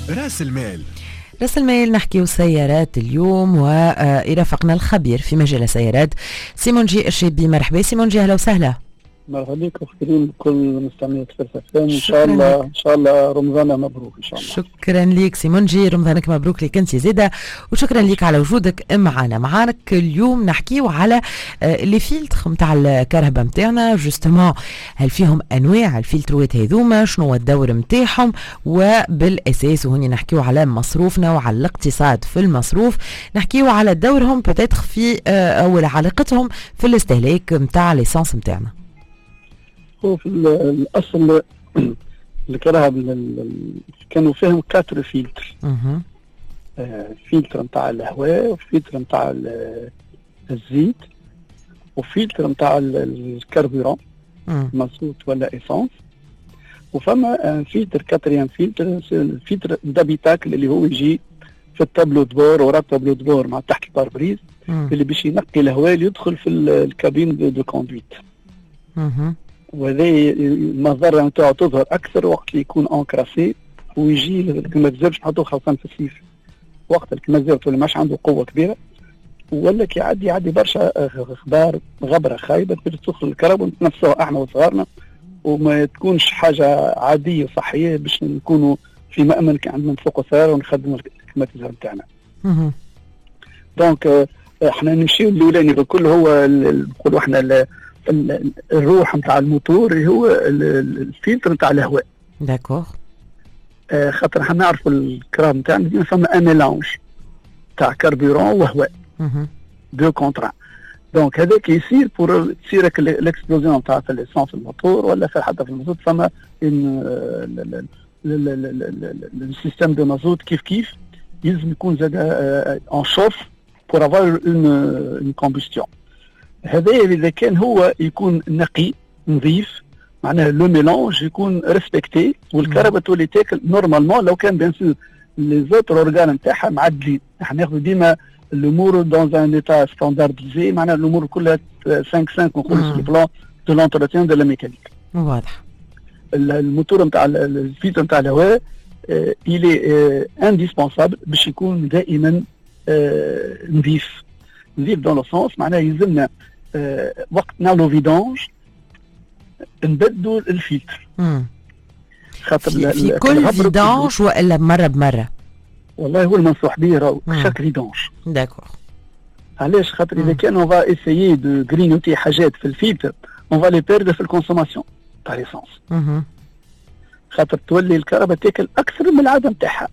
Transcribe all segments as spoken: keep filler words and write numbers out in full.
راس المال. راس المال نحكيو سيارات اليوم ويرافقنا الخبير في مجال السيارات سيمونجي الشيبي. مرحبا سيمونجي، اهلا وسهلا. مرحبا بك وخيرين بكل مستمعي فرصة ان شاء الله. ان شاء الله رمضان مبروك ان شاء الله. شكرا لك سيمونجي، رمضانك مبروك لك انت زيده، وشكرا لك على وجودك معنا. معاك اليوم نحكيو على لي فيلتر نتاع الكهرباء نتاعنا جوستومون، هل فيهم انواع الفلتروات هذوما، شنو هو الدور نتاعهم، وبالاساس وهني نحكيو على مصروفنا وعلى الاقتصاد في المصروف، نحكيو على دورهم بتاتخ في او علاقتهم في الاستهلاك نتاع ليسانس نتاعنا. في الاصل الكهرباء كانوا فيهم كاتر فيلتر، آه فيلتر نتاع الهواء، وفيلتر نتاع الزيت، وفيلتر نتاع الكربوران مازوت ولا ايسانس، وفما فيلتر كاتريان فيلتر الفيلتر دابيتاكل اللي هو يجي في التابلو دبور ورا التابلو دبور مع تحت الباربريز اللي باش ينقي الهواء اللي يدخل في الكابين دو كوندويت. وهذا المظره نتاعو تظهر اكثر وقت اللي يكون انكراسي ويجي المزير باش نحطوه خاصه في الصيف، وقت المزير تولي ماش عنده قوه كبيره ولا كي يعدي يعدي برشا اخبار غبره خايبه تدخل الكهرباء ونتنفسوها احنا وصغارنا، وما تكونش حاجه عاديه صحيه باش نكونوا في مأمن كي عندنا نفوقوا سياره ونخدموا الكليماتيزور نتاعنا. دونك احنا نمشيو الاولاني بكل هو نقولوا احنا الروح نتاع الموتور اللي هو الفلتر نتاع الهواء. داكوغ. آه خاطر احنا نعرفوا الكرام نتاعنا ديما فما ان ميلانج تاع كاربوران وهواء. دو كونترا. دونك هذاك يصير بور تصير الاكسبلوزيون نتاع الاسانس في الموتور ولا في حتى في المازوت، فما السيستم دو مازوت كيف كيف يلزم يكون زاد ان شوف بور افوار اون كومبوستيون. هذا اذا كان هو يكون نقي نظيف معناها لو ميلانج يكون ريسبكتي والكهرباء تولي تاكل نورمالمون. لو كان بيان سور لي زوتر اورغان نتاعها معدلين، احنا ناخذ ديما الامور دون ان ايتا ستاندارديزي، معناها الامور كلها خمسة خمسة نقولوا في البلان دو لونتروتيان دو لا ميكانيك. واضح. الموتور نتاع الفلتر نتاع الهواء الي انديسبونسابل باش يكون دائما نظيف. نظيف دون لو سونس معناها يلزمنا آه وقت نعملو فيدونج نبدلوا الفلتر. خاطر في, في كل فيدونج والا مره بمره؟ والله هو المنصوح به راهو شاك فيدونج. داكور. علاش؟ خاطر اذا كان اون فا اسيي دو غرينوتي حاجات في الفلتر اون فا لي بيرد في الكونسوماسيون تاع ليسونس. خاطر تولي الكهرباء تاكل اكثر من العاده نتاعها،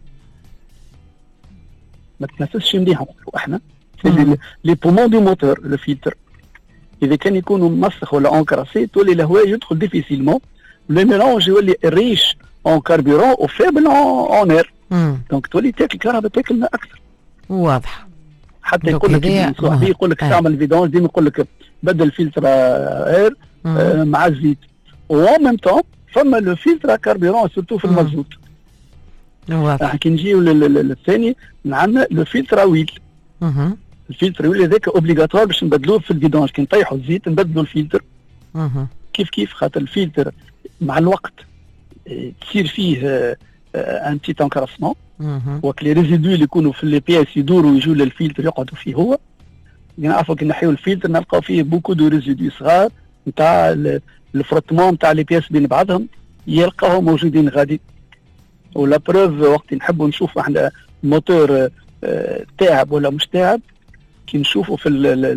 ما تنفسش مليح نقولوا احنا. لي بومون دو موتور لو فلتر اذا كان يكونوا مسخ ولا انكراسي تولي الهواء يدخل ديفيسيلمون، لو ميلانج يولي ريش اون كاربوران او فيبل اون اير، دونك تولي تاكل الكهرباء تاكلنا اكثر. واضح. حتى يقول لك يقول لك تعمل فيدونج ديما يقول لك بدل الفلتر اير آه مع الزيت، وان ميم طون فما لو فلتر كاربوران سورتو في المازوت. واضح. كي نجيو للثاني عندنا لو فلتر اويل. الفلتر يولي هذاك اوبليغاتوار باش نبدلوه في الفيدونج، كي نطيحوا الزيت نبدلوا الفلتر. كيف كيف خاطر الفلتر مع الوقت تصير فيه ان تيت انكراسمون، وك لي ريزيدو اللي يكونوا في لي بياس يدوروا يجوا للفلتر يقعدوا فيه هو. نعرفوا كي نحيوا الفلتر نلقاو فيه بوكو دو ريزيدو صغار نتاع الفروتمون نتاع لي بياس بين بعضهم يلقاهم موجودين غادي. ولا بروف وقت نحبوا نشوفوا احنا الموتور تعب ولا مش تعب كي نشوفوا في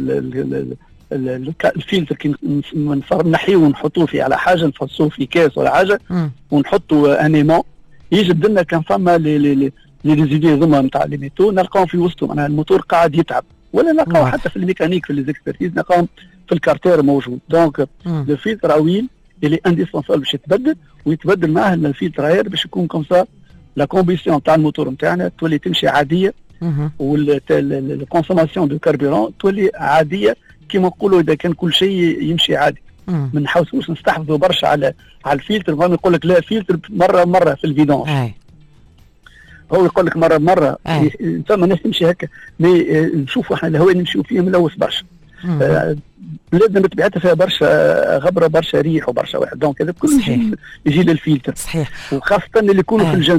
الفلتر كي نحيوه ونحطوه فيه على حاجه نفصوه في كاس ولا حاجه ونحطوا انيمون يجب لنا كان فما لي لي لي ريزيدو هذوما نتاع لي ميتو نلقاهم في وسطهم، معناها الموتور قاعد يتعب، ولا نلقاو حتى في الميكانيك في لي زيكسبرتيز نلقاهم في الكارتير موجود. دونك لو فلتر اويل اللي انديسبونسابل باش يتبدل ويتبدل معاه الفلتر اير باش يكون كوم سا لا كومبيسيون تاع الموتور نتاعنا تولي تمشي عاديه، والكونسوماسيون دو كاربوران تولي عاديه كيما نقولوا اذا كان كل شيء يمشي عادي. ما نحاولوش نستحفظوا برشا على على الفلتر، فهم يقول لك لا فلتر مره مره في الفيدونج، هو يقول لك مره مره ثم ناس تمشي هكا. نشوفوا احنا الهواء نمشيو فيه ملوث برشا، بلادنا بطبيعتها فيها برشا غبره برشا ريح وبرشا واحد، دونك هذا كله يجي, يجي للفلتر. صحيح. وخاصه اللي يكونوا آه. في الجنوب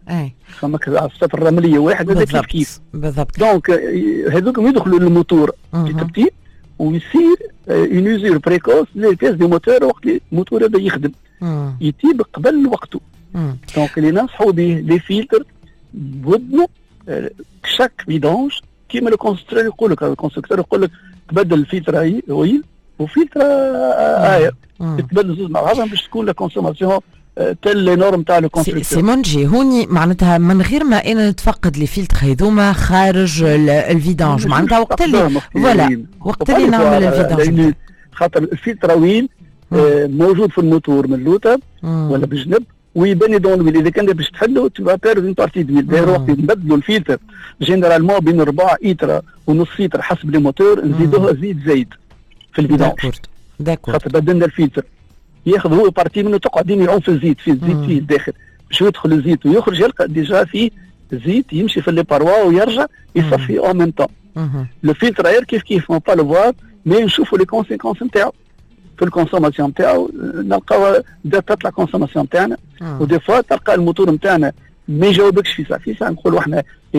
اي فما على السطح الرمليه واحد هذا كيف كيف بالضبط. دونك هذوك يدخلوا للموتور في تبتيب ويصير اون يوزور بريكوس لي بيس دي موتور وقت الموتور هذا يخدم يتيب قبل وقته. دونك اللي ننصحوا به لي فيلتر بودنا شاك فيدونج كيما لو كونستركتور يقول لك الكونستركتور يقول لك تبدل الفلتر اويل وفلتر اير تبدل زوج مع بعضهم باش تكون لا كونسوماسيون تل لي نورم تاع لو كونستركتور. سي منجي هوني معناتها من غير ما انا نتفقد لي فيلتر هذوما خارج الفيدانج معناتها وقت اللي فوالا وقت اللي نعمل الفيدانج خاطر الفلتر اويل موجود في الموتور من اللوطه ولا بالجنب ويبني دون الويل. اذا كان باش تحلو تبقى بيرد اون بارتي دويل. داير وقت نبدلوا الفلتر جينيرالمون بين ربع ايتر ونص ايتر حسب لي موتور نزيدوه زيت زايد في الفيدانج. داكور خاطر بدلنا الفلتر ياخذ هو بارتي منه تقعدين يعوم في الزيت في الزيت فيه الداخل باش يدخل الزيت ويخرج يلقى ديجا فيه زيت يمشي في لي باروا ويرجع يصفي او ميم طون. لو فلتر اير كيف كيف اون با لو فوار مي نشوفوا لي كونسيكونس نتاعو في الكونسوماسيون نتاعو. نلقاو تطلع كونسوماسيون نتاعنا ودي فوا تلقى الموتور نتاعنا ما يجاوبكش في ساعه في ساعه نقولوا احنا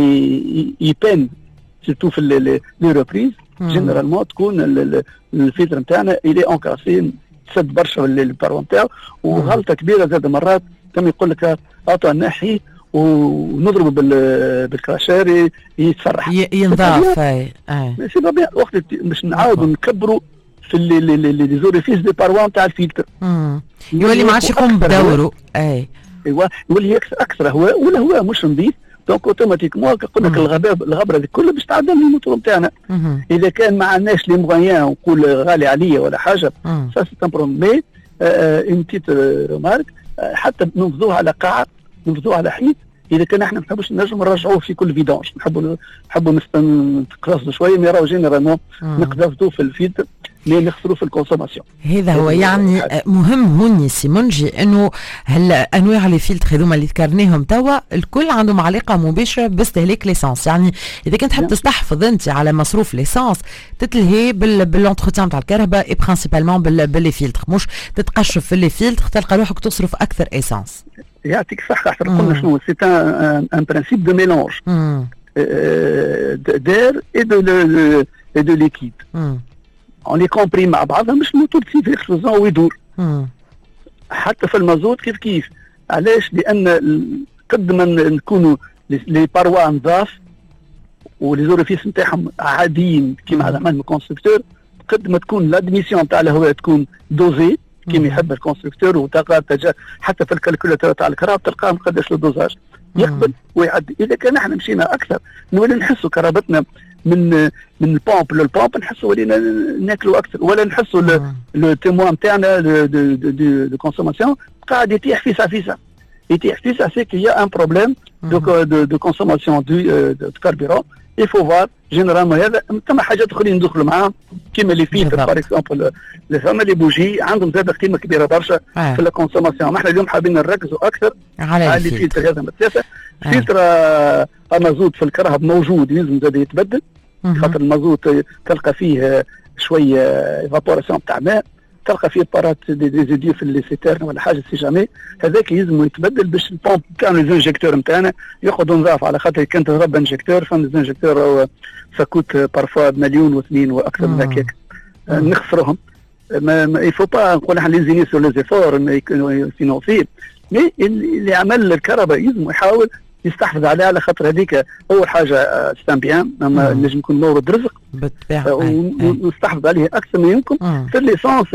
يبان سيرتو في لي ريبريز جينيرالمون تكون الفلتر نتاعنا الي اونكاسي تسد برشا البارو نتاعو. وغلطه كبيره زاد مرات كما يقول لك اعطى نحي ونضربه بالكراشاري يتفرح ينضاف. اي سي با بيان وقت باش نعاودوا نكبروا في لي زوريفيس دي باروا نتاع الفلتر يولي ما عادش يقوم بدوره. اي ايوا يولي اكثر هواء ولا هواء مش نظيف. دونك اوتوماتيكمون يقول لك الغباء الغبره دي كلها باش تعدل الموتور نتاعنا. اذا كان ما عندناش لي موغيان ونقول غالي عليا ولا حاجه سا سي ان بروبليم. مي اون بتيت رومارك حتى ننفذوها على قاعه ننفذوها على حيط. اذا كان احنا ما نحبوش نجم نرجعوه في كل فيدونج نحبوا نحبوا نتقرصوا شويه مي راهو جينيرالمون نقدروا في الفلتر مي نخسروا في الكونسوماسيون. هذا هو يعني مهم هوني سي منجي انه هالانواع لي فلتر هذوما اللي ذكرناهم توا الكل عندهم علاقه مباشره باستهلاك ليسانس. يعني اذا كنت تحب تستحفظ انت على مصروف ليسانس تتلهي بالانتروتيان تاع الكهرباء اي برينسيبالمون باللي فلتر مش تتقشف في لي فلتر تلقى روحك تصرف اكثر ايسانس. يعطيك الصحه. احنا قلنا شنو سي ان برانسيب دو ميلونج دير اي دو اي دو ليكيد اون لي كومبري مع بعضها مش الموتور تسيب اكسبلوزون ويدور. حتى في المازوت كيف كيف. علاش؟ لان قد ما نكونوا لي باروا نضاف ولي زوريفيس نتاعهم عاديين كيما زعما الكونستركتور قد ما تكون لادميسيون تاع الهواء تكون دوزي كيما يحب الكونستركتور وتلقى حتى في الكالكولاتور تاع الكهرباء تلقاه قداش له دوزاج يقبل ويعدي. اذا كان احنا مشينا اكثر نولي نحسوا كهربتنا من من البومب للبومب نحسوا ولينا ناكلوا اكثر ولا نحسوا لو تيموان نتاعنا دو كونسوماسيون قاعد يتيح في ساعه في ساعه يتيح في ساعه سي كي ان بروبليم دو دو كونسوماسيون دو كاربيرون. il faut voir جينيرالمون هذا ثم حاجات اخرين ندخلوا معاهم كيما لي فيلتر باغ اكزومبل فما لي بوجي عندهم زاد قيمه كبيره برشا في الكونسوماسيون. احنا اليوم حابين نركزوا اكثر على لي فيلتر هذا ثلاثه. فلتر المازوت في الكرهب موجود يلزم زاد يتبدل خاطر المازوت تلقى فيه شويه ايفابوراسيون تاع ماء تلقى فيه بارات دي ريزيديو في لي سيتيرن ولا حاجه سي جامي هذاك يلزم يتبدل باش البومب كانوا الانجكتور نتاعنا ياخذوا نظاف على خاطر كان تضرب انجكتور فهم الانجكتور ساكوت بارفوا بمليون واثنين واكثر من هكاك نخسرهم. ما يفو با نقول احنا ليزيني سور لي زيفور فينونسي مي اللي عمل الكهرباء يلزم يحاول يستحفظ عليها على خاطر هذيك اول حاجه ستان بيان اما نجم يكون مورد رزق بالطبيعه ونستحفظ عليه اكثر ما يمكن. في الليسانس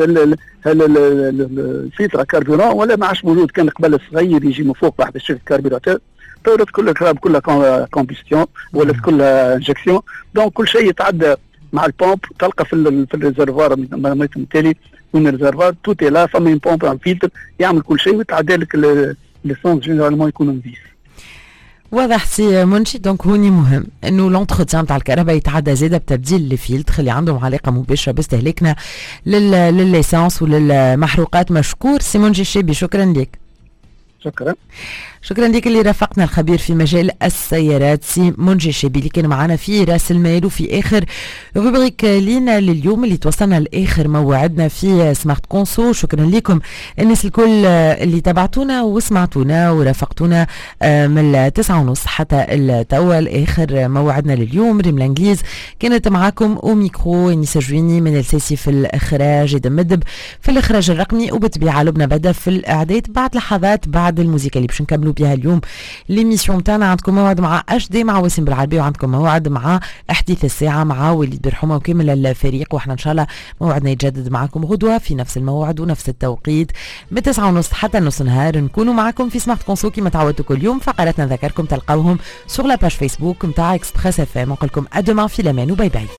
الفلتر كاربيرون ولا ما عادش موجود. كان قبل الصغير يجي من فوق واحد الشركه كاربيراتور طورت كل الكراب كلها كومبيستيون ولا كلها انجكسيون. دونك كل شيء يتعدى مع البومب تلقى في في الريزرفوار بالتالي من الريزرفوار توتي لا فما بومب على الفلتر يعمل كل شيء ويتعدى لك الليسانس جينيرالمون يكون نظيف. واضح سي منشي. دونك هوني مهم انه لونتروتيان تاع الكهرباء يتعدى زاده بتبديل لي فيلتر اللي عندهم علاقه مباشره باستهلاكنا للليسانس وللمحروقات. مشكور سي منشي الشيبي شكرا لك. شكرا. شكرا لك اللي رافقنا الخبير في مجال السيارات سي منجي شابي اللي كان معنا في راس المال وفي اخر روبريك لينا لليوم اللي توصلنا لاخر موعدنا في سمارت كونسو. شكرا لكم الناس الكل اللي تابعتونا وسمعتونا ورافقتونا من التسعة ونص حتى التوا لاخر موعدنا لليوم. ريم الانجليز كانت معاكم او ميكرو، اني سجويني من السيسي في الاخراج، ادم مدب في الاخراج الرقمي، وبالطبيعه لبنى بدا في الاعداد. بعد لحظات بعد الموسيقى اللي باش نكملوا بها اليوم ليميسيون نتاعنا عندكم موعد مع اش دي مع وسيم بالعربي، وعندكم موعد مع احداث الساعه مع وليد برحومه وكامل الفريق، واحنا ان شاء الله موعدنا يتجدد معكم غدوه في نفس الموعد ونفس التوقيت من تسعة ونص حتى نص نهار نكونوا معكم في سمارت كونسو كما تعودتوا كل يوم. فقراتنا نذكركم تلقاوهم سور لا باج فيسبوك نتاع اكسبريس اف ام. نقول لكم ادوما في الامان وباي باي.